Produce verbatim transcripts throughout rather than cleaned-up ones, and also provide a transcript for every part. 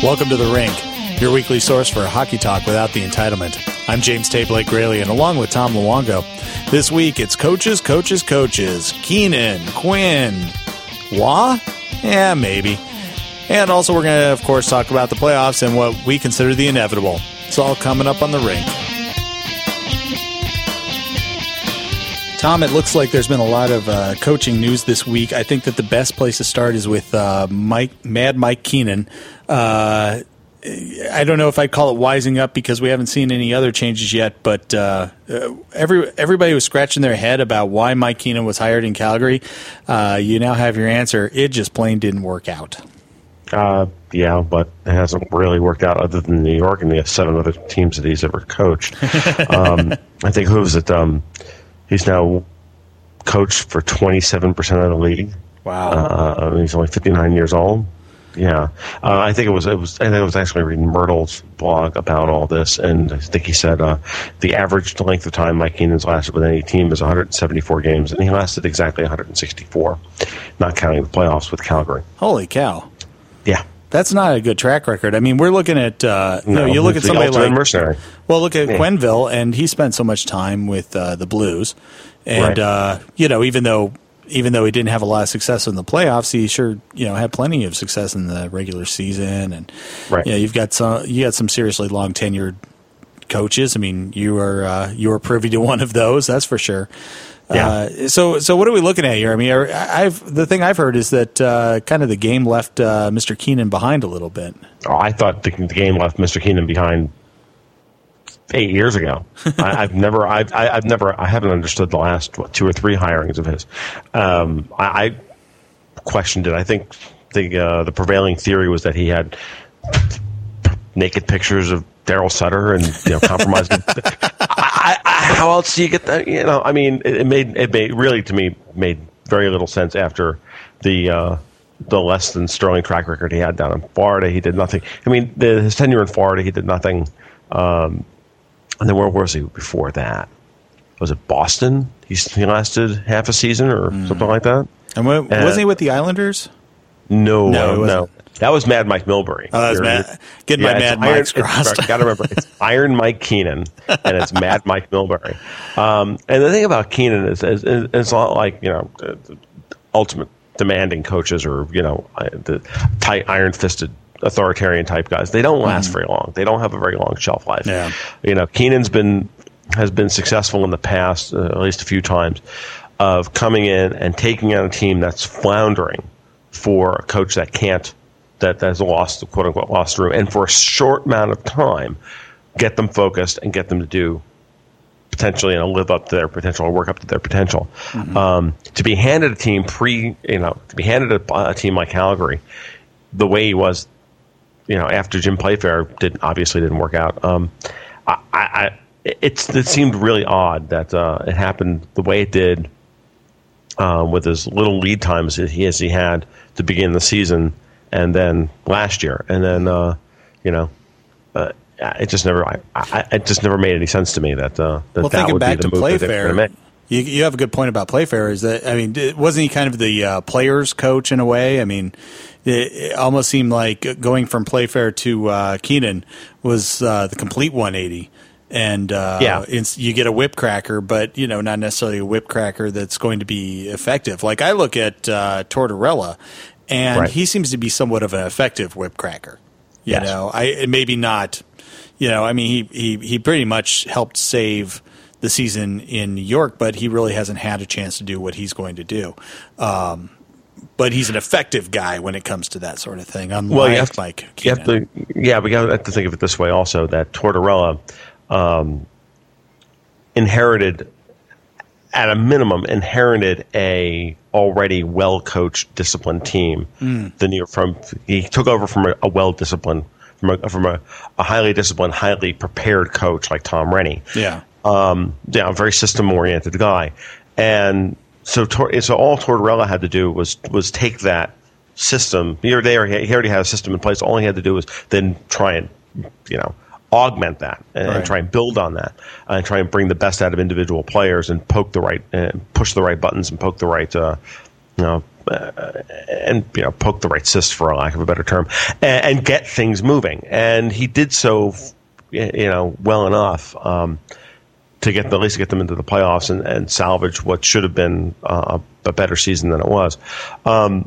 Welcome to The Rink, your weekly source for hockey talk without the entitlement. I'm James Tate Blake Raley, and along with Tom Luongo, this week it's coaches, coaches, coaches. Keenan, Quinn, Wah? Yeah, maybe. And also we're going to, of course, talk about the playoffs and what we consider the inevitable. It's all coming up on The Rink. Tom, it looks like there's been a lot of uh, coaching news this week. I think that the best place to start is with uh, Mike, Mad Mike Keenan. Uh, I don't know if I'd call it wising up because we haven't seen any other changes yet, but uh, every everybody was scratching their head about why Mike Keenan was hired in Calgary. Uh, you now have your answer. It just plain didn't work out. Uh, yeah, but it hasn't really worked out other than New York and the seven other teams that he's ever coached. um, I think who was it? Um, He's now coached for twenty-seven percent of the league. Wow. Uh, he's only fifty-nine years old. Yeah. Uh, I think it was, it was, I think I was actually reading Myrtle's blog about all this, and I think he said uh, the average length of time Mike Keenan's lasted with any team is one hundred seventy-four games, and he lasted exactly one hundred sixty-four, not counting the playoffs with Calgary. Holy cow. Yeah. That's not a good track record. I mean, we're looking at, uh, you no, know, you look at somebody like, mercenary. well, look at yeah. Quenneville, and he spent so much time with uh, the Blues. And, right. uh, you know, even though even though he didn't have a lot of success in the playoffs, he sure, you know, had plenty of success in the regular season. And, right. you know, you've got some, you got some seriously long tenured coaches. I mean, you are, uh, you are privy to one of those, that's for sure. Yeah. Uh, so, so what are we looking at here? I mean, I've the thing I've heard is that uh, kind of the game left uh, Mister Keenan behind a little bit. Oh, I thought the, the game left Mister Keenan behind eight years ago. I, I've never, I've, I, I've never, I haven't understood the last what, two or three hirings of his. Um, I, I questioned it. I think the uh, the prevailing theory was that he had naked pictures of Daryl Sutter and you know compromised. I, I, how else do you get that? You know, I mean, it, it made it made really to me made very little sense after the uh, the less than sterling track record he had down in Florida. He did nothing. I mean, the, his tenure in Florida, he did nothing. Um, and then where was he before that? Was it Boston? He, he lasted half a season or mm. something like that. And what, wasn't he with the Islanders? No, no, uh, no. That was Mad Mike Milbury. Oh, that's Mad. Getting yeah, my Mad Mike's crossed. Got to remember, it's Iron Mike Keenan, and it's Mad Mike Milbury. Um, and the thing about Keenan is, is, is it's not like you know, the, the ultimate demanding coaches or you know, the tight, iron-fisted, authoritarian type guys. They don't last mm. very long. They don't have a very long shelf life. Yeah. You know, Keenan's been has been successful in the past, uh, at least a few times, of coming in and taking on a team that's floundering for a coach that can't. That has lost, quote unquote, lost room, and for a short amount of time, get them focused and get them to do potentially, you know, live up to their potential or work up to their potential. Mm-hmm. Um, to be handed a team pre, you know, to be handed a, a team like Calgary, the way he was, you know, after Jim Playfair did obviously didn't work out. Um, I, I, it's it seemed really odd that uh, it happened the way it did, uh, with as little lead time as he as he had to begin the season. And then last year, and then uh, you know, uh, it just never, I, I, it just never made any sense to me that uh, that, well, that would back be the to move Playfair, that they were going to make. You, you have a good point about Playfair. Is that I mean, wasn't he kind of the uh, players' coach in a way? I mean, it, it almost seemed like going from Playfair to uh, Keenan was uh, the complete one eighty. And uh, yeah. it's, you get a whip cracker, but you know, not necessarily a whip cracker that's going to be effective. Like I look at uh, Tortorella. And right. he seems to be somewhat of an effective whip cracker. You yes. know, I maybe not. You know, I mean, he, he he pretty much helped save the season in New York, but he really hasn't had a chance to do what he's going to do. Um, but he's an effective guy when it comes to that sort of thing. Unlike well, you have to, Mike you have to, yeah, we got to think of it this way also. That Tortorella um, inherited. At a minimum, inherited a already well coached, disciplined team. Mm. The New York from he took over from a, a well disciplined, from a from a, a highly disciplined, highly prepared coach like Tom Rennie. Yeah, um, yeah, a very system oriented guy, and so so all Tortorella had to do was was take that system. He already he already had a system in place. All he had to do was then try and you know. augment that and, right. and try and build on that uh, and try and bring the best out of individual players and poke the right and push the right buttons and poke the right uh, you know uh, and you know poke the right cyst, for lack of a better term, and, and get things moving. And he did so, you know, well enough um, to get at least get them into the playoffs and, and salvage what should have been uh, a better season than it was. Um,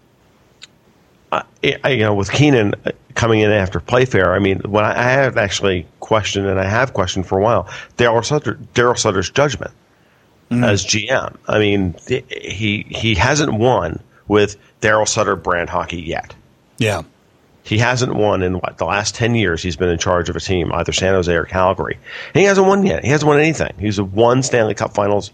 I, I, you know, with Keenan coming in after Playfair, I mean, when I, I have actually questioned, and I have questioned for a while, Daryl Sutter, Daryl Sutter's judgment mm. as G M. I mean, he he hasn't won with Daryl Sutter brand hockey yet. Yeah. He hasn't won in what, the last ten years he's been in charge of a team, either San Jose or Calgary. And he hasn't won yet. He hasn't won anything. He's a one Stanley Cup Finals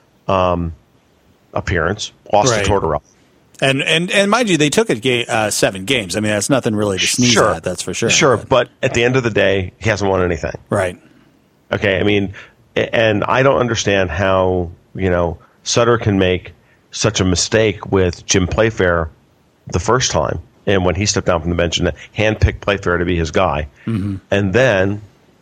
um, appearance, lost right. to Tortorella. And, and and mind you, they took it ga- uh, seven games. I mean, that's nothing really to sneeze sure. at, that's for sure. Sure, but. but at the end of the day, he hasn't won anything. Right. Okay, I mean, and I don't understand how, you know, Sutter can make such a mistake with Jim Playfair the first time, and when he stepped down from the bench and handpicked Playfair to be his guy. Mm-hmm. And then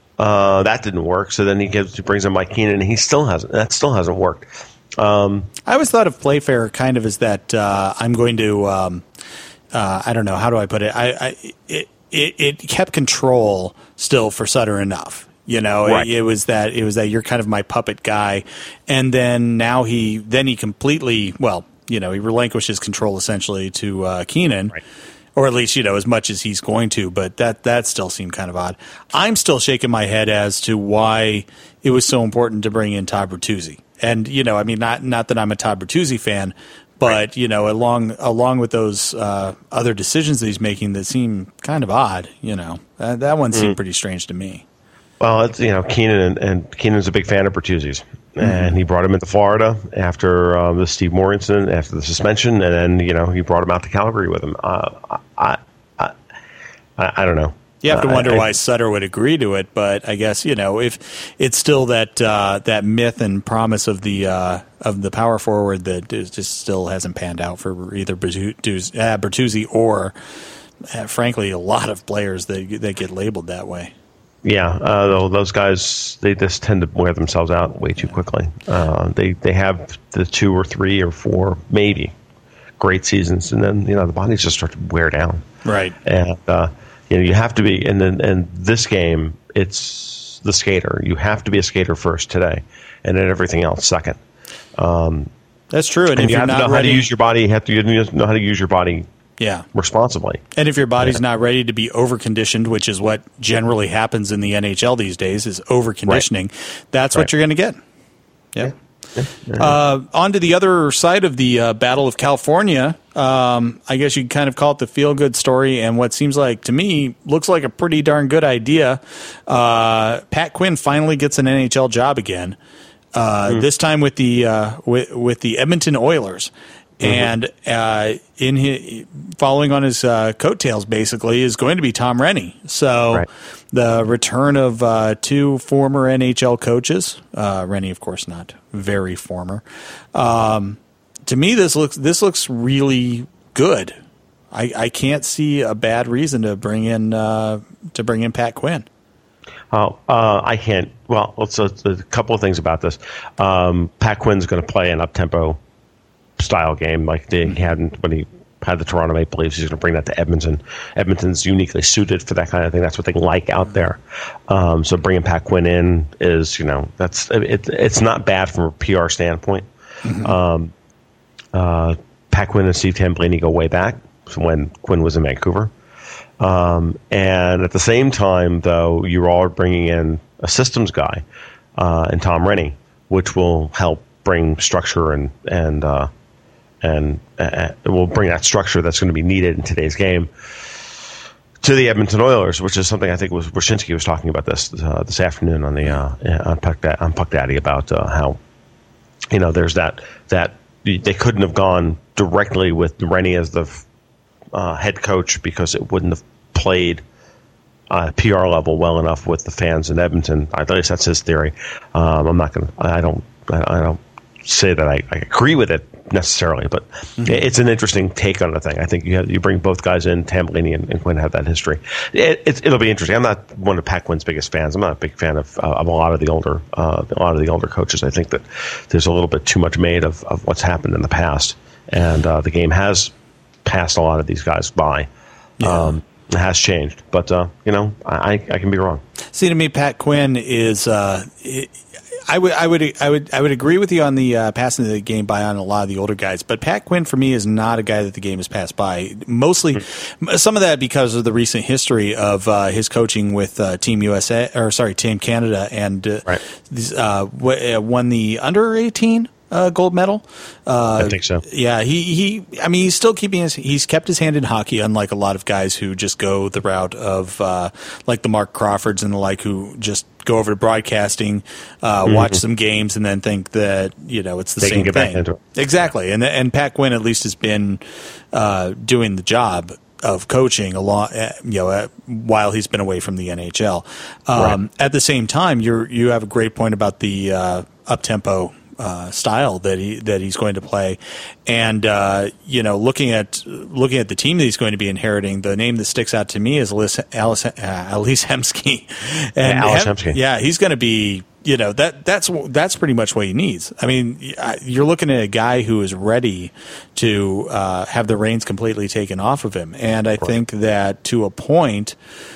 uh, that didn't work, so then he, gives, he brings in Mike Keenan, and he still hasn't. That still hasn't worked. Um, I always thought of Playfair kind of as that uh, I'm going to, um, uh, I don't know, how do I put it? I, I it, it, it kept control still for Sutter enough. You know, right. it, it was that it was that you're kind of my puppet guy, and then now he then he completely well, you know, he relinquishes control essentially to uh, Keenan. Right. Or at least, you know, as much as he's going to, but that, that still seemed kind of odd. I'm still shaking my head as to why it was so important to bring in Todd Bertuzzi. And, you know, I mean, not not that I'm a Todd Bertuzzi fan, but, right. you know, along along with those uh, other decisions that he's making that seem kind of odd, you know, that, that one seemed mm. pretty strange to me. Well, it's, you know, Keenan and, and Keenan's a big fan of Bertuzzi's. Mm-hmm. And he brought him into Florida after uh, the Steve Moore incident, after the suspension, and then, you know, he brought him out to Calgary with him. Uh, I, I, I, I don't know. You have to wonder uh, I, why Sutter would agree to it, but I guess, you know, if it's still that uh, that myth and promise of the uh, of the power forward that is just still hasn't panned out for either Bertuzzi, uh, Bertuzzi or, uh, frankly, a lot of players that that get labeled that way. Yeah, uh, those guys, they just tend to wear themselves out way too quickly. Uh, they they have the two or three or four, maybe, great seasons, and then, you know, the bodies just start to wear down. Right. And, uh, you know, you have to be, and then and this game, it's the skater. You have to be a skater first today, and then everything else second. Um, That's true. And, and if you you're have to not know ready, how to use your body. You have to know how to use your body yeah. responsibly. And if your body's yeah. not ready to be overconditioned, which is what generally happens in the N H L these days, is overconditioning, right. that's what right. you're going to get. Yep. Yeah. Uh, on to the other side of the uh, Battle of California. Um, I guess you'd kind of call it the feel-good story, and what seems like, to me, looks like a pretty darn good idea. Uh, Pat Quinn finally gets an N H L job again, uh, mm. this time with the uh, with, with the Edmonton Oilers. And uh, in his, following on his uh, coattails, basically, is going to be Tom Renney. So right. the return of uh, two former N H L coaches, uh, Renney, of course, not very former. Um, to me, this looks this looks really good. I, I can't see a bad reason to bring in uh, to bring in Pat Quinn. Oh, uh, I can't. Well, let's, let's, a couple of things about this. Um, Pat Quinn's going to play an up-tempo style game like they had when he had the Toronto Maple Leafs. He's going to bring that to Edmonton. Edmonton's uniquely suited for that kind of thing. That's what they like out there. Um, so bringing Pat Quinn in is, you know, that's it, it's not bad from a P R standpoint. Mm-hmm. Um, uh, Pat Quinn and Steve Tambellini go way back when Quinn was in Vancouver. Um, and at the same time, though, you're all bringing in a systems guy uh, and Tom Renney, which will help bring structure and and uh, and uh, will bring that structure that's going to be needed in today's game to the Edmonton Oilers, which is something I think was Wyshynski was talking about this uh, this afternoon on the uh, on Puck da- on Puck Daddy about uh, how, you know, there's that that they couldn't have gone directly with Renney as the uh, head coach because it wouldn't have played uh, P R level well enough with the fans in Edmonton. At least that's his theory. Um, I'm not going to. I don't. I don't say that I, I agree with it necessarily, but mm-hmm. it's an interesting take on the thing. I think you have, you bring both guys in, Tambellini and, and Quinn have that history. It, it, it'll be interesting. I'm not one of Pat Quinn's biggest fans. I'm not a big fan of uh, of a lot of the older uh, a lot of the older coaches. I think that there's a little bit too much made of, of what's happened in the past, and uh, the game has passed a lot of these guys by. Yeah. Um, it has changed, but uh, you know, I, I can be wrong. See, to me, Pat Quinn is. Uh, it, I would, I would, I would, I would agree with you on the uh, passing the game by on a lot of the older guys, but Pat Quinn for me is not a guy that the game has passed by. Mostly, mm-hmm. some of that because of the recent history of uh, his coaching with uh, Team U S A, or sorry, Team Canada, and uh, right. these, uh, w- won the under eighteen. Uh, gold medal. Uh, I think so. Yeah, he, he. I mean, he's still keeping his. He's kept his hand in hockey, unlike a lot of guys who just go the route of uh, like the Mark Crawfords and the like, who just go over to broadcasting, uh, mm-hmm. watch some games, and then think that you know it's the they same can get thing. Back into it. Exactly, and and Pat Quinn at least has been uh, doing the job of coaching a lot, you know, uh, while he's been away from the N H L. Um, right. At the same time, you you have a great point about the uh, up tempo. Uh, style that he that he's going to play, and uh, you know, looking at looking at the team that he's going to be inheriting, the name that sticks out to me is Alice, Alice, uh, Alice Hemsky, and yeah, Alice Hem- Hemsky. Yeah, he's going to be, you know, that that's that's pretty much what he needs. I mean, you're looking at a guy who is ready to uh, have the reins completely taken off of him, and I right. think that to a point.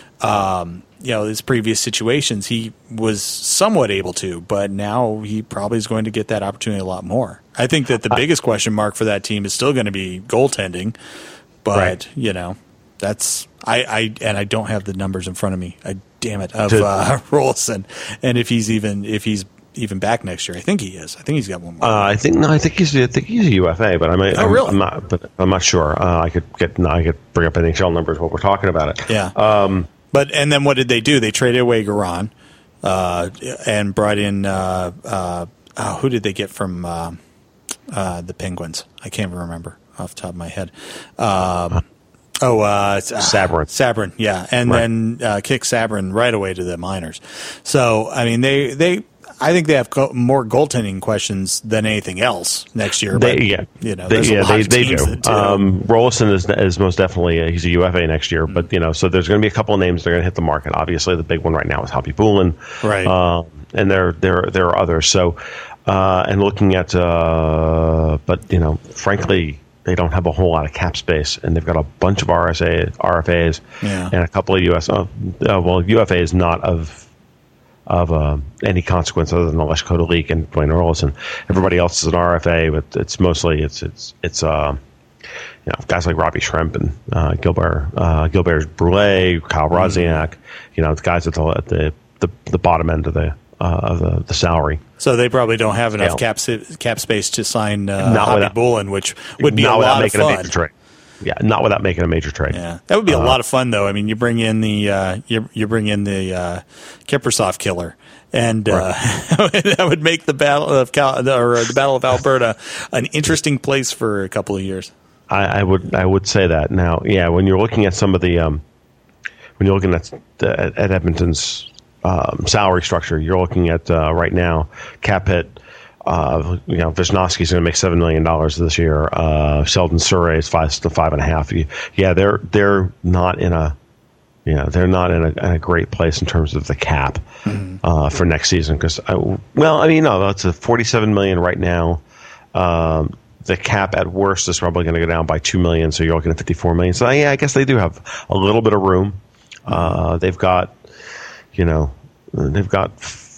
Um, You know, his previous situations, he was somewhat able to, but now he probably is going to get that opportunity a lot more. I think that the uh, biggest question mark for that team is still going to be goaltending, but right. you know, that's I, I and I don't have the numbers in front of me. I damn it of uh, Rolson, and if he's even if he's even back next year, I think he is. I think he's got one more. Uh, I think no, I think he's I think he's a U F A, but I mean, oh, I'm, really? I'm not, but I'm not sure. Uh, I could get no, I could bring up N H L numbers while we're talking about it. Yeah. Um, But and then what did they do? They traded away Garan uh, and brought in uh, uh, oh, who did they get from uh, uh, the Penguins? I can't even remember off the top of my head. Um, oh, uh, Sabrin. Sabrin, yeah, and right. then uh, kick Sabrin right away to the minors. So I mean, they they. I think they have go- more goaltending questions than anything else next year. They, but, yeah, you know, they, yeah, they, they do. do. Um, Rolison is is most definitely a, he's a U F A next year, mm-hmm. but you know, so there's going to be a couple of names that are going to hit the market. Obviously, the big one right now is Hoppy Bulin, right? Um, and there there there are others. So, uh, and looking at, uh, but you know, frankly, they don't have a whole lot of cap space, and they've got a bunch of R S A, R F As, yeah. and a couple of U S. Uh, uh, well, U F A is not of. of uh, any consequence other than Alex Kotelik and Dwayne Rolison. Everybody else is an R F A, but it's mostly it's it's it's uh, you know, guys like Robbie Schremp and uh, Gilbert uh, Gilbert Brule, Kyle Roziak, mm-hmm. you know, the guys at the at the, the, the bottom end of the uh, of the, the salary. So they probably don't have enough yeah. cap cap space to sign uh, not Hoppy without, Bulin, which would be not a lot of making fun. A major trade. Yeah, not without making a major trade. Yeah, that would be a uh, lot of fun, though. I mean, you bring in the uh, you you bring in the uh, Kiprusoff killer, and uh, right. that would make the battle of Cal- or the Battle of Alberta an interesting place for a couple of years. I, I would I would say that. Now, yeah, when you're looking at some of the um, when you're looking at at, at Edmonton's um, salary structure, you're looking at uh, right now cap hit. Uh, you know, Wisnowski's going to make seven million dollars this year. Uh, Sheldon Surrey is five to five and a half. Yeah, they're they're not in a, you know, they're not in a, in a great place in terms of the cap mm-hmm. uh, for next season. Because, well, I mean, no, it's a forty-seven million right now. Um, the cap at worst is probably going to go down by two million. So you're looking at fifty-four million. So yeah, I guess they do have a little bit of room. Uh, they've got, you know, they've got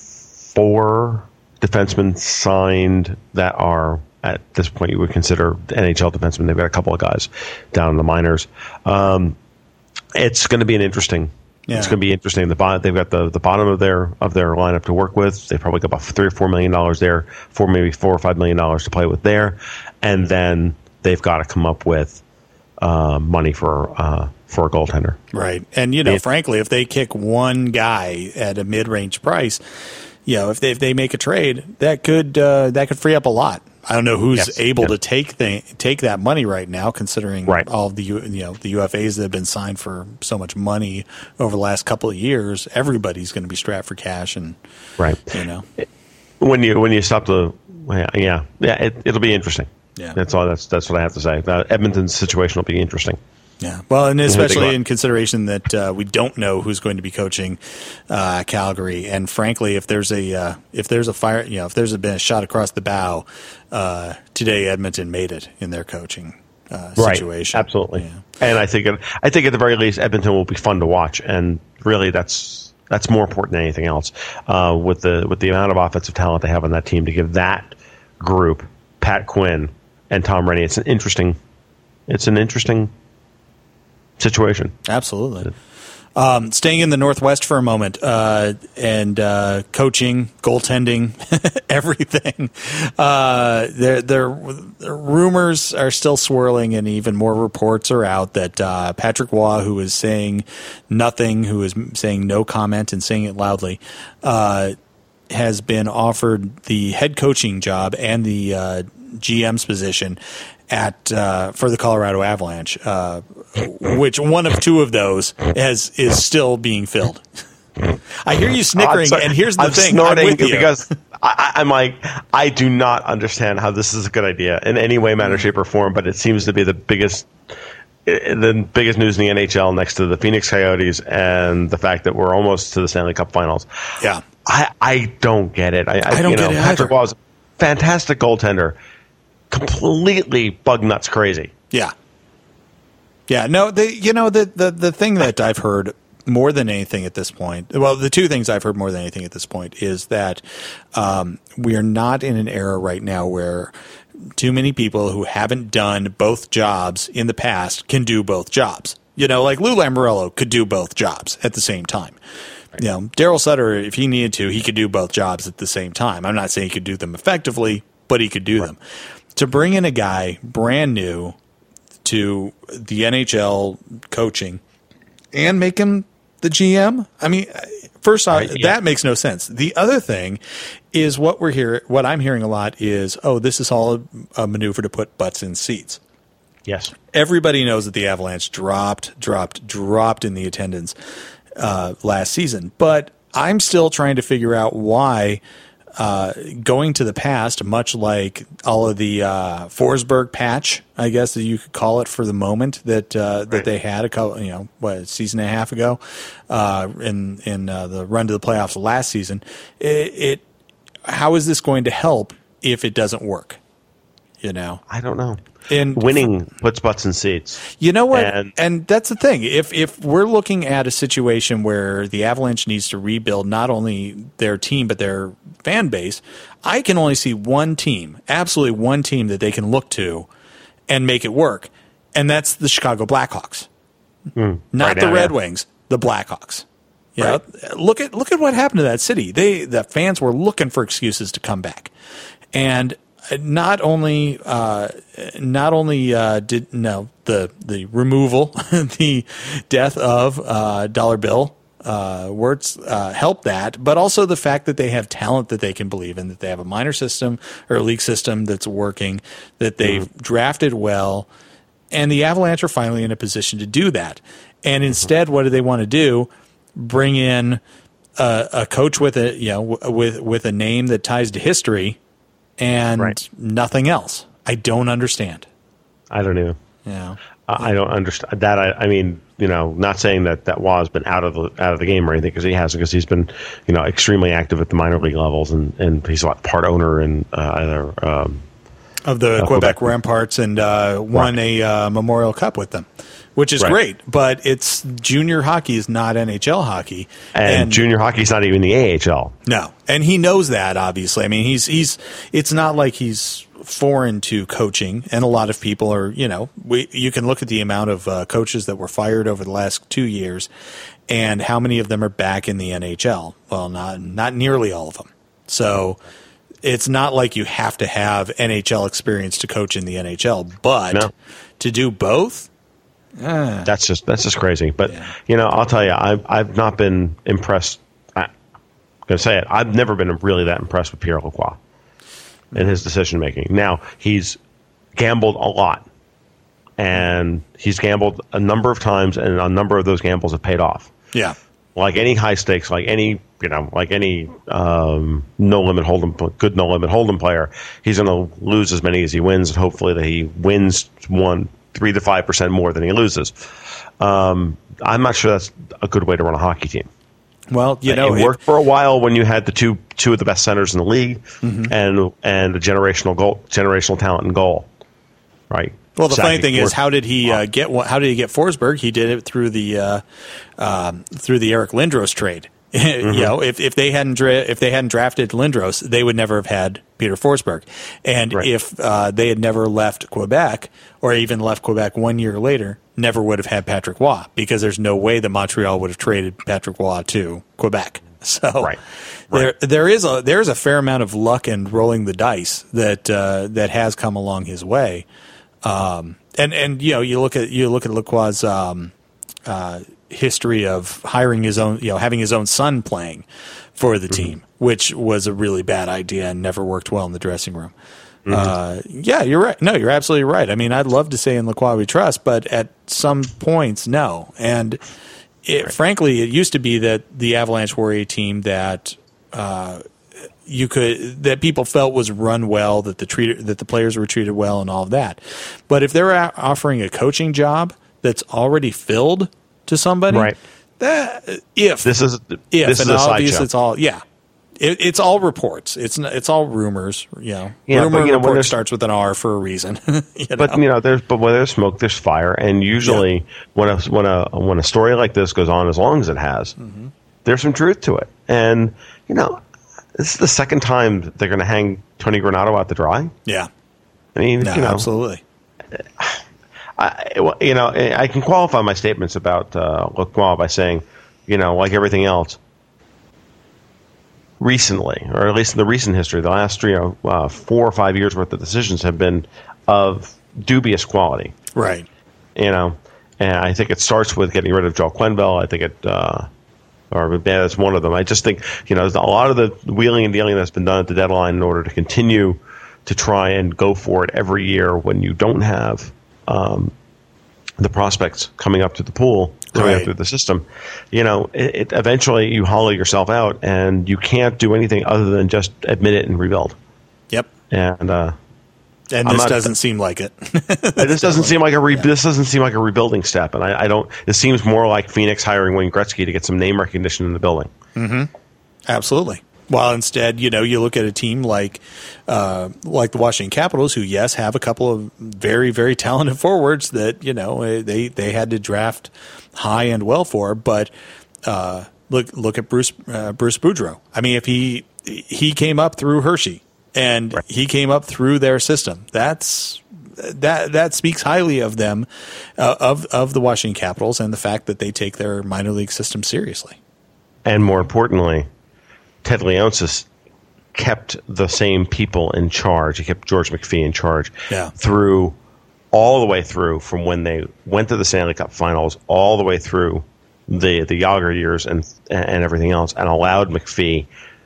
four defensemen signed that are at this point you would consider N H L defensemen. They've got a couple of guys down in the minors. Um, it's going to be an interesting. Yeah. It's going to be interesting. The bottom, they've got the, the bottom of their of their lineup to work with. They probably got about three or four million dollars there, four maybe four or five million dollars to play with there, and then they've got to come up with uh, money for uh, for a goaltender. Right, and you know, it, frankly, if they kick one guy at a mid range price. You know, if they if they make a trade, that could uh, that could free up a lot. I don't know who's yes, able yes. to take the, take that money right now, considering right. all of the you know the U F As that have been signed for so much money over the last couple of years. Everybody's going to be strapped for cash, and right. You know, when you when you stop the yeah yeah it, it'll be interesting. Yeah, that's all. That's that's what I have to say. Uh, Edmonton's situation will be interesting. Yeah, well, and especially in consideration that uh, we don't know who's going to be coaching uh, Calgary, and frankly, if there's a uh, if there's a fire, you know, if there's been a shot across the bow uh, today, Edmonton made it in their coaching uh, situation. Right, absolutely. Yeah. And I think I think at the very least, Edmonton will be fun to watch, and really, that's that's more important than anything else. Uh, with the with the amount of offensive talent they have on that team, to give that group Pat Quinn and Tom Renney, it's an interesting, it's an interesting. situation. Absolutely. Um, staying in the Northwest for a moment, uh, and uh, coaching, goaltending, everything. Uh, there, there, rumors are still swirling, and even more reports are out that uh, Patrick Waugh, who is saying nothing, who is saying no comment and saying it loudly, uh, has been offered the head coaching job and the uh, G M's position at uh, for the Colorado Avalanche, uh, which one of two of those has is still being filled. I hear you snickering, I'm and here's the I'm thing: snorting I'm with you. because I, I'm like, I do not understand how this is a good idea in any way, manner, shape, or form. But it seems to be the biggest, the biggest news in the N H L, next to the Phoenix Coyotes and the fact that we're almost to the Stanley Cup Finals. Yeah, I, I don't get it. I, I, I don't you know, get it Patrick either. Waugh's a fantastic goaltender. Completely bug nuts crazy. Yeah, yeah. No, the you know the, the the thing that I've heard more than anything at this point. Well, the two things I've heard more than anything at this point is that um, we are not in an era right now where too many people who haven't done both jobs in the past can do both jobs. You know, like Lou Lamoriello could do both jobs at the same time. Right. You know, Daryl Sutter, if he needed to, he could do both jobs at the same time. I'm not saying he could do them effectively, but he could do right. them. To bring in a guy brand new to the N H L coaching and make him the G M, I mean, first off, right, yeah. that makes no sense. The other thing is what we're hearing, what I'm hearing a lot is, oh, this is all a, a maneuver to put butts in seats. Yes. Everybody knows that the Avalanche dropped, dropped, dropped in the attendance uh, last season, but I'm still trying to figure out why. Uh, going to the past, much like all of the uh, Forsberg patch, I guess that you could call it for the moment that uh, right. that they had a couple, you know, what a season and a half ago, uh, in in uh, the run to the playoffs last season. It, it how is this going to help if it doesn't work? You know, I don't know. And winning puts butts in seats. You know what? And, and that's the thing. If if we're looking at a situation where the Avalanche needs to rebuild not only their team but their fan base, I can only see one team, absolutely one team that they can look to and make it work, and that's the Chicago Blackhawks. Mm, not right the now, Red yeah. Wings, the Blackhawks. You right. know, look at look at what happened to that city. They the fans were looking for excuses to come back, and not only uh, not only uh, did no the the removal, the death of uh, Dollar Bill uh, Wirtz uh, helped that, but also the fact that they have talent that they can believe in, that they have a minor system or a league system that's working, that they've mm-hmm. drafted well, and the Avalanche are finally in a position to do that. And instead, what do they want to do? Bring in a, a coach with a you know with with a name that ties to history. And right. nothing else. I don't understand. I don't either. Yeah, uh, I don't understand that. I, I mean, you know, not saying that that Waugh has been out of the out of the game or anything, because he hasn't. Because he's been, you know, extremely active at the minor league levels, and, and he's a part owner in uh, either um, of the uh, Quebec, Quebec Ramparts, and uh, won right. a uh, Memorial Cup with them, which is right. great. But it's junior hockey is not N H L hockey, and, and junior hockey is not even the A H L. No, and he knows that. Obviously, I mean, he's he's. It's not like he's foreign to coaching, and a lot of people are. You know, we you can look at the amount of uh, coaches that were fired over the last two years, and how many of them are back in the N H L. Well, not not nearly all of them. So. It's not like you have to have N H L experience to coach in the N H L, but no. to do both, uh, that's just that's just crazy. But yeah. you know, I'll tell you, I've I've not been impressed. I'm gonna say it. I've never been really that impressed with Pierre Lacroix in his decision making. Now he's gambled a lot, and he's gambled a number of times, and a number of those gambles have paid off. Yeah. Like any high stakes, like any you know, like any um, no limit hold'em, good no limit hold'em player, he's going to lose as many as he wins, and hopefully that he wins one three to five percent more than he loses. Um, I'm not sure that's a good way to run a hockey team. Well, you know, it worked it, for a while when you had the two two of the best centers in the league, mm-hmm. and and a generational goal, generational talent in goal, right? Well, the Zach funny thing Forsberg. is, how did he uh, get? How did he get Forsberg? He did it through the uh, um, through the Eric Lindros trade. Mm-hmm. You know, if if they hadn't dra- if they hadn't drafted Lindros, they would never have had Peter Forsberg. And right. if uh, they had never left Quebec, or even left Quebec one year later, never would have had Patrick Roy, because there's no way that Montreal would have traded Patrick Roy to Quebec. So right. Right. there there is a there is a fair amount of luck and rolling the dice that uh, that has come along his way. Um, and and you know, you look at you look at Lacroix's um, uh, history of hiring his own, you know, having his own son playing for the mm-hmm. team, which was a really bad idea and never worked well in the dressing room. Mm-hmm. Uh, yeah, you're right. No, you're absolutely right. I mean, I'd love to say in Lacroix we trust, but at some points, no. And it, right. frankly, it used to be that the Avalanche were a team that uh, you could that people felt was run well, that the treated, that the players were treated well, and all of that. But if they're a- offering a coaching job that's already filled to somebody, right? That if this is if this and is a obvious, it's all yeah. It, it's all reports. It's it's all rumors. You know, yeah, rumor but, you know, report starts with an R for a reason. you know? But you know, there's but where there's smoke, there's fire, and usually yeah. when a when a when a story like this goes on as long as it has, mm-hmm. there's some truth to it. And you know, this is the second time they're going to hang Tony Granato out to dry. Yeah, I mean, no, you know, absolutely. I, you know, I can qualify my statements about uh, Lacroix by saying, you know, like everything else, recently, or at least in the recent history, the last you know, uh, four or five years worth of decisions have been of dubious quality. Right. You know, and I think it starts with getting rid of Joel Quenneville. I think it, uh, or that's one of them. I just think, you know, a lot of the wheeling and dealing that's been done at the deadline in order to continue to try and go for it every year when you don't have um, the prospects coming up to the pool, coming right. up through the system, you know, it, it eventually you hollow yourself out, and you can't do anything other than just admit it and rebuild. Yep. And uh, and I'm this not, doesn't seem like it. this doesn't seem like a re- yeah. this doesn't seem like a rebuilding step, and I, I don't. This seems more like Phoenix hiring Wayne Gretzky to get some name recognition in the building. Mm-hmm. Absolutely. While instead, you know, you look at a team like uh, like the Washington Capitals, who, yes, have a couple of very, very talented forwards that, you know, they, they had to draft high and well for. But uh, look look at Bruce uh, Bruce Boudreau. I mean, if he he came up through Hershey and right. he came up through their system, that's that that speaks highly of them, uh, of of the Washington Capitals, and the fact that they take their minor league system seriously. And more importantly, Ted Leonsis kept the same people in charge. He kept George McPhee in charge yeah. through all the way through from when they went to the Stanley Cup Finals all the way through the the Yager years and and everything else, and allowed McPhee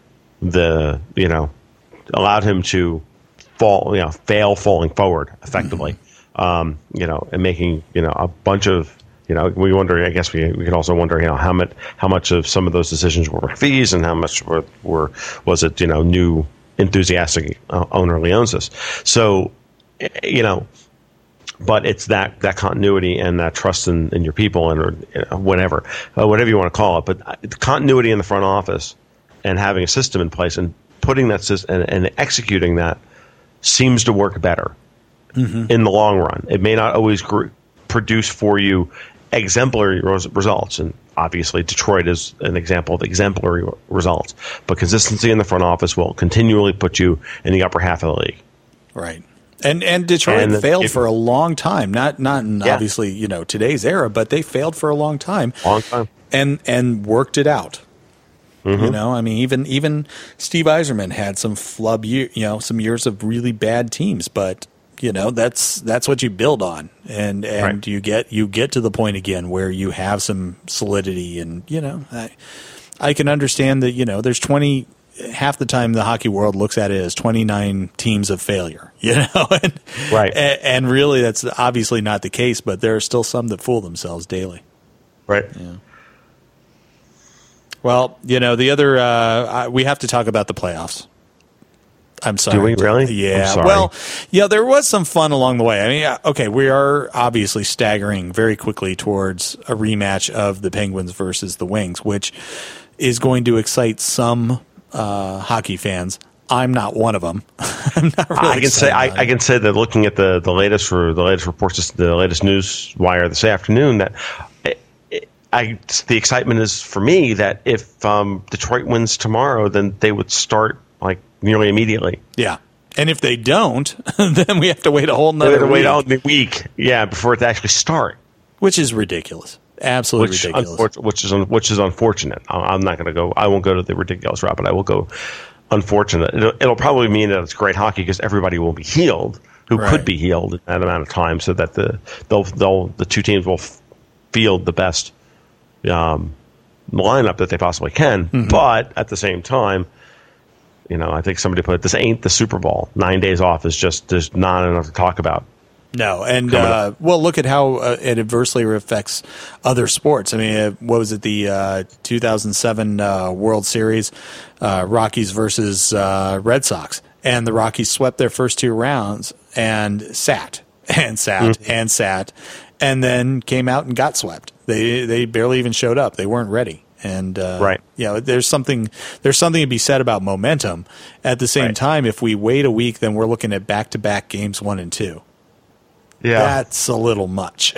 the you know allowed him to fall you know fail falling forward effectively, mm-hmm. um, you know, and making you know a bunch of. You know, we wonder. I guess we we can also wonder. You know, how much how much of some of those decisions were fees, and how much were, were was it? You know, new enthusiastic uh, owner Leonsis. So, you know, but it's that, that continuity and that trust in, in your people and or you know, whatever uh, whatever you want to call it. But the continuity in the front office and having a system in place and putting that system and, and executing that seems to work better mm-hmm. in the long run. It may not always gr- produce for you exemplary res- results, and obviously Detroit is an example of exemplary results. But consistency in the front office will continually put you in the upper half of the league. Right, and and Detroit and failed if, for a long time. Not not in yeah. obviously you know today's era, but they failed for a long time. Long time, and and worked it out. Mm-hmm. You know, I mean, even even Steve Yzerman had some flub year, you know, some years of really bad teams, but. You know, that's that's what you build on, and and right. you get you get to the point again where you have some solidity, and you know, I, I can understand that. You know, there's twenty half the time the hockey world looks at it as twenty-nine teams of failure. You know, and, right, and, and really that's obviously not the case, but there are still some that fool themselves daily. Right. Yeah. Well, you know, the other uh, we have to talk about the playoffs. I'm sorry. Do we really? Yeah. I'm sorry. Well, yeah, there was some fun along the way. I mean, okay, we are obviously staggering very quickly towards a rematch of the Penguins versus the Wings, which is going to excite some uh, hockey fans. I'm not one of them. I'm not really I can say I, I can say that looking at the, the latest for the latest reports, the latest news wire this afternoon, that it, it, I the excitement is for me that if um, Detroit wins tomorrow, then they would start like nearly immediately. Yeah, and if they don't, then we have to wait a whole nother we have to wait week. all week, yeah, before it to actually start, which is ridiculous. Absolutely which, ridiculous. Unfor- which is which is unfortunate. I'm not going to go. I won't go to the ridiculous route, but I will go. Unfortunate. It'll, it'll probably mean that it's great hockey because everybody will be healed who right. could be healed in that amount of time, so that the they'll, they'll the two teams will f- field the best um, lineup that they possibly can. Mm-hmm. But at the same time, you know, I think somebody put this ain't the Super Bowl. Nine days off is just there's not enough to talk about. No, and uh, well, look at how uh, it adversely affects other sports. I mean, uh, what was it, the uh, two thousand seven uh, World Series, uh, Rockies versus uh, Red Sox, and the Rockies swept their first two rounds and sat and sat mm-hmm. and sat, and then came out and got swept. They they barely even showed up. They weren't ready. And uh, right, yeah, you know, there's something there's something to be said about momentum. At the same right. time, if we wait a week, then we're looking at back to back games one and two. Yeah, that's a little much.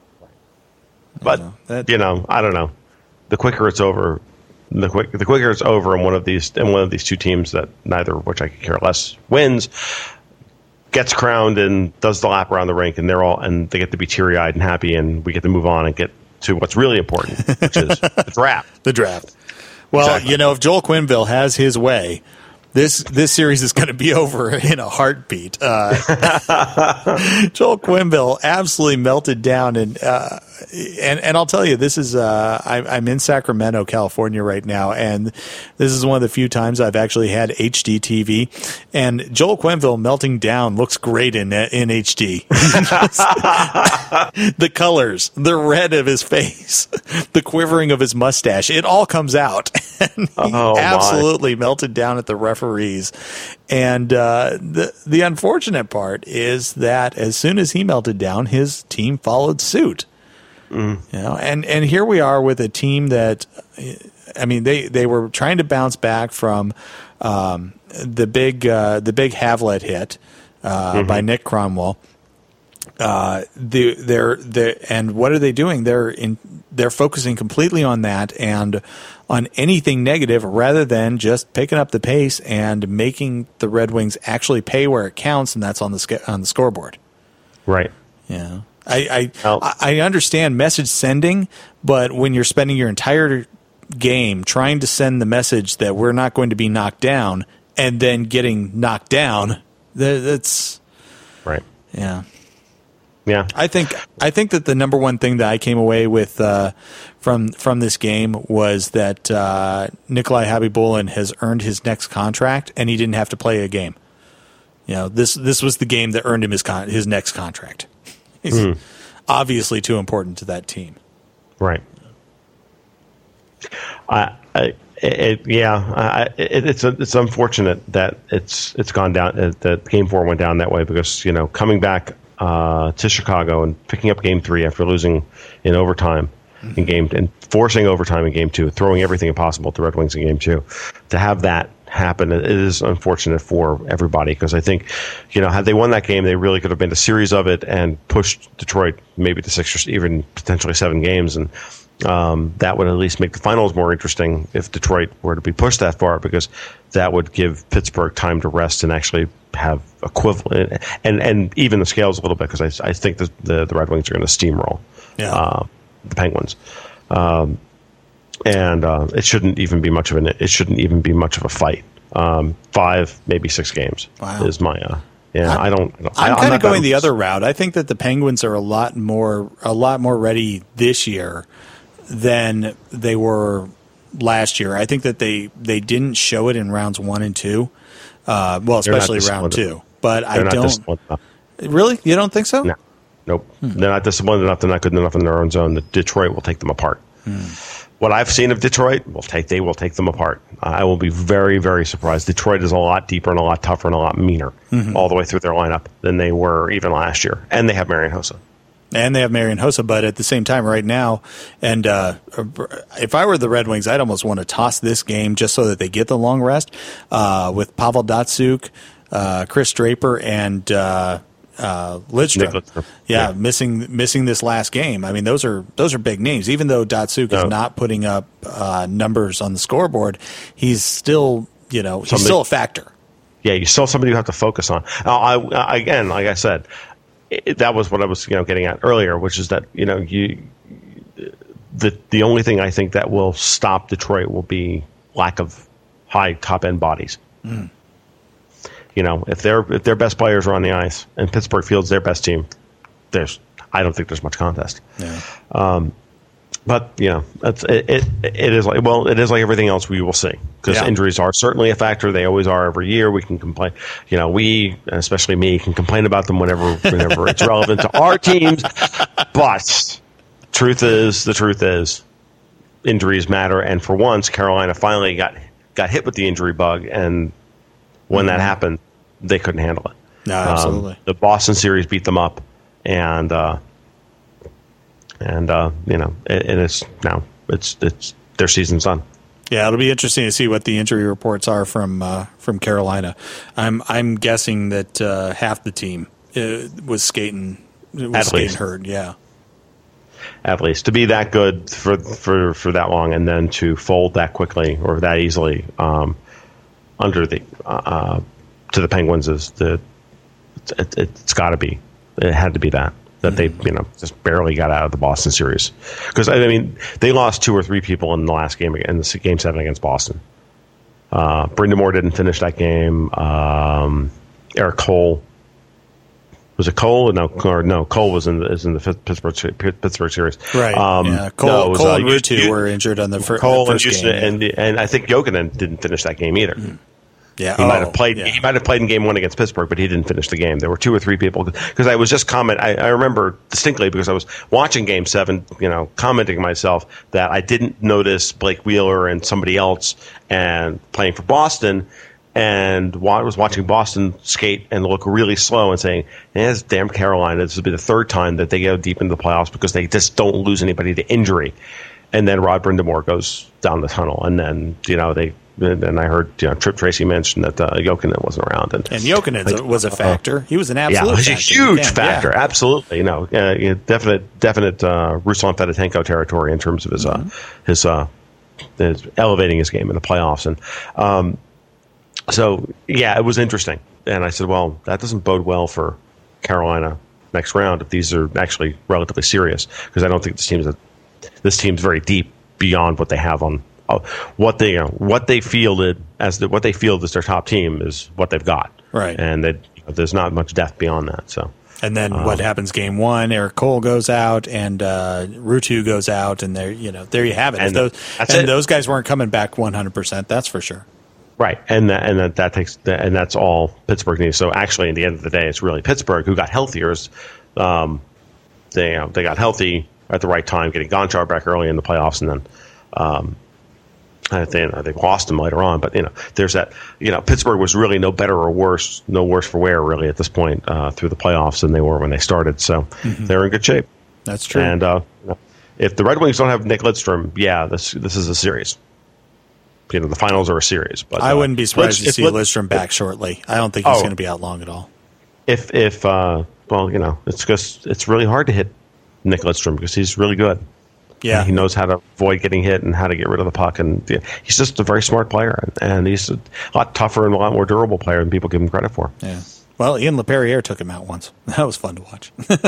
But you know, that, you know, I don't know. The quicker it's over, the quick the quicker it's over, and one of these and one of these two teams that neither of which I could care less wins, gets crowned and does the lap around the rink, and they're all and they get to be teary eyed and happy, and we get to move on and get to what's really important, which is the draft. The draft. Well, exactly. You know, if Joel Quenneville has his way, This this series is going to be over in a heartbeat. Uh, Joel Quenneville absolutely melted down, and uh, and and I'll tell you, this is uh, I'm, I'm in Sacramento, California right now, and this is one of the few times I've actually had H D T V, and Joel Quenneville melting down looks great in in H D. The colors, the red of his face, the quivering of his mustache, it all comes out. And he oh, absolutely my. melted down at the referees. And uh, the the unfortunate part is that as soon as he melted down, his team followed suit. Mm. You know, and, and here we are with a team that, I mean, they, they were trying to bounce back from um, the big uh, the big Havlet hit uh, mm-hmm. by Nick Cromwell. Uh, the, they're, they're, and what are they doing? They're in, they're focusing completely on that and on anything negative rather than just picking up the pace and making the Red Wings actually pay where it counts, and that's on the on the scoreboard. Right. Yeah. I I, oh. I understand message sending, but when you're spending your entire game trying to send the message that we're not going to be knocked down and then getting knocked down, that's right. Yeah. Yeah, I think I think that the number one thing that I came away with uh, from from this game was that uh, Nikolai Habibulin has earned his next contract, and he didn't have to play a game. You know, this this was the game that earned him his con- his next contract. He's mm. obviously too important to that team. Right. I, I it, yeah, I, it, it's a, it's unfortunate that it's it's gone down. Uh, that Game Four went down that way because you know coming back. Uh, to Chicago and picking up Game Three after losing in overtime mm-hmm. in Game and forcing overtime in Game Two, throwing everything impossible at the Red Wings in Game Two. To have that happen, it is unfortunate for everybody because I think, you know, had they won that game, they really could have made a series of it and pushed Detroit maybe to six or even potentially seven games, and um, that would at least make the finals more interesting if Detroit were to be pushed that far because that would give Pittsburgh time to rest and actually have equivalent and, and even the scales a little bit because I, I think the, the the Red Wings are going to steamroll yeah. uh, the Penguins, um, and uh, it shouldn't even be much of an it shouldn't even be much of a fight. Um, five maybe six games wow. is my uh, yeah. I, I don't. I don't I'm I, kind I'm of going that, the other route. I think that the Penguins are a lot more a lot more ready this year than they were last year. I think that they they didn't show it in rounds one and two. Uh, well, especially round two. But They're I don't. Really? You don't think so? No. Nope. Hmm. They're not disciplined enough. They're not good enough in their own zone. The Detroit will take them apart. Hmm. what I've seen of Detroit, will take they will take them apart. I will be very, very surprised. Detroit is a lot deeper and a lot tougher and a lot meaner mm-hmm. all the way through their lineup than they were even last year. And they have Marian Hossa. And they have Marian Hossa, but at the same time right now, and uh, if I were the Red Wings, I'd almost want to toss this game just so that they get the long rest uh, with Pavel Datsyuk, uh, Chris Draper, and uh, uh, Lidstrom. Lidstrom. Yeah, yeah, missing missing this last game. I mean, those are those are big names. Even though Datsyuk no. is not putting up uh, numbers on the scoreboard, he's still you know he's somebody, still a factor. Yeah, he's still somebody you have to focus on. Uh, I, again, like I said. It, that was what I was, you know, getting at earlier, which is that you know you the the only thing I think that will stop Detroit will be lack of high top end bodies. Mm. You know, if their if their best players are on the ice and Pittsburgh Field's their best team, there's I don't think there's much contest. Yeah. Um, but you know, it's, it, it it is like well, it is like everything else we will see because yeah. injuries are certainly a factor. They always are every year. We can complain, you know, we especially me can complain about them whenever whenever it's relevant to our teams. But truth is, the truth is, injuries matter. And for once, Carolina finally got got hit with the injury bug, and when mm-hmm. that happened, they couldn't handle it. No, absolutely. Um, the Boston series beat them up, and. Uh, And uh, you know, it, it is now it's it's their season's done. Yeah, it'll be interesting to see what the injury reports are from uh, from Carolina. I'm I'm guessing that uh, half the team uh, was skating was At skating least. hurt. Yeah, at least to be that good for for for that long and then to fold that quickly or that easily um, under the uh, to the Penguins is the it, it's got to be it had to be that. That they, you know, just barely got out of the Boston series because I mean they lost two or three people in the last game in the game seven against Boston. Uh, Brind'Amour didn't finish that game. Um, Eric Cole was it Cole? No, or no, Cole was in the, is in the Pittsburgh Pittsburgh series. Right. Um, yeah. Cole, no, was, Cole uh, and Ruutu were injured on the, fir- Cole the first and game. And, and, and I think Jokinen didn't finish that game either. Mm. Yeah, he oh, might have played. Yeah. He might have played in game one against Pittsburgh, but he didn't finish the game. There were two or three people because I was just comment. I, I remember distinctly because I was watching Game Seven. You know, commenting myself that I didn't notice Blake Wheeler and somebody else and playing for Boston, and while I was watching Boston skate and look really slow and saying, eh, "This damn Carolina. This will be the third time that they go deep into the playoffs because they just don't lose anybody to injury." And then Rod Brind'Amour goes down the tunnel, and then you know they. And I heard you know, Trip Tracy mention that uh, Jokinen wasn't around, and, and Jokinen like, was a factor. He was an absolute, yeah, he was a factor. huge Again, factor. Yeah. Absolutely, you know, uh, definite, definite uh, Ruslan Fedotenko territory in terms of his mm-hmm. uh, his, uh, his elevating his game in the playoffs, and um, so yeah, it was interesting. And I said, well, that doesn't bode well for Carolina next round if these are actually relatively serious, because I don't think this team's a, this team's very deep beyond what they have on. Uh, what they you know, what they fielded as the, what they fielded as their top team is what they've got, right? And that you know, there's not much depth beyond that. So, and then um, what happens? Game one, Eric Cole goes out, and uh, Ruutu goes out, and there you know there you have it. And, those, that's and it. those guys weren't coming back one hundred percent. That's for sure. Right, and that, and that, that takes and that's all Pittsburgh needs. So actually, at the end of the day, it's really Pittsburgh who got healthier. Um, they you know, they got healthy at the right time, getting Gonchar back early in the playoffs, and then. Um, I think they lost him later on, but you know, there's that. You know, Pittsburgh was really no better or worse, no worse for wear really at this point uh, through the playoffs than they were when they started. So mm-hmm. they're in good shape. That's true. And uh, if the Red Wings don't have Nick Lidstrom, yeah, this this is a series. You know, the finals are a series. But I uh, wouldn't be surprised if, to see if, Lidstrom back shortly. I don't think he's oh, going to be out long at all. If if uh, well, you know, it's just it's really hard to hit Nick Lidstrom because he's really good. Yeah, he knows how to avoid getting hit and how to get rid of the puck, and yeah, he's just a very smart player, and, and he's a lot tougher and a lot more durable player than people give him credit for. Yeah. Well, Ian LaPerriere took him out once. That was fun to watch.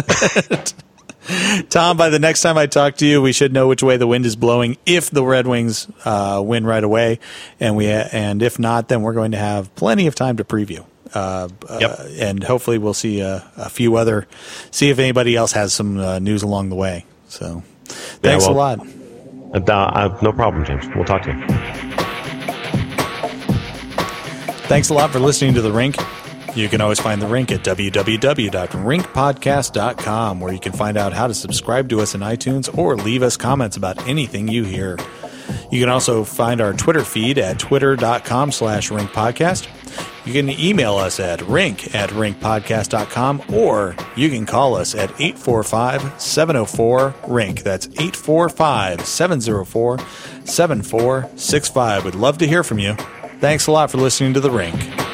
Tom, by the next time I talk to you, we should know which way the wind is blowing if the Red Wings uh, win right away, and we and if not, then we're going to have plenty of time to preview. Uh, yep. uh, and hopefully we'll see a, a few other, see if anybody else has some uh, news along the way. So. Thanks yeah, well, a lot. Uh, uh, no problem, James. We'll talk to you. Thanks a lot for listening to The Rink. You can always find The Rink at w w w dot rink podcast dot com, where you can find out how to subscribe to us in iTunes or leave us comments about anything you hear. You can also find our Twitter feed at twitter.com slash rinkpodcast. You can email us at rink at rinkpodcast dot com, or you can call us at eight four five, seven oh four, rink. That's eight four five, seven oh four, seven four six five. We'd love to hear from you. Thanks a lot for listening to The Rink.